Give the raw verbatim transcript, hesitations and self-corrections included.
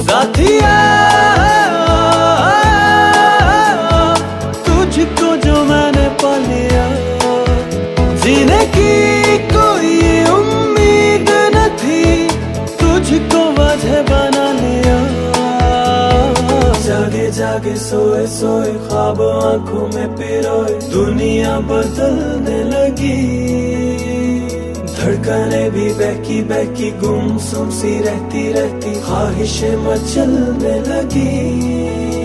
साथिया तुझको जो मैंने पा लिया, जीने की कोई उम्मीद न थी, तुझको वजह बना लिया। जागे जागे सोए सोए ख्वाब आंखों में पिरोए, दुनिया बदलने लगी। धड़कने भी बहकी बहकी गुमसुम सी रहती रहती, ख्वाहिशें मचलने लगी।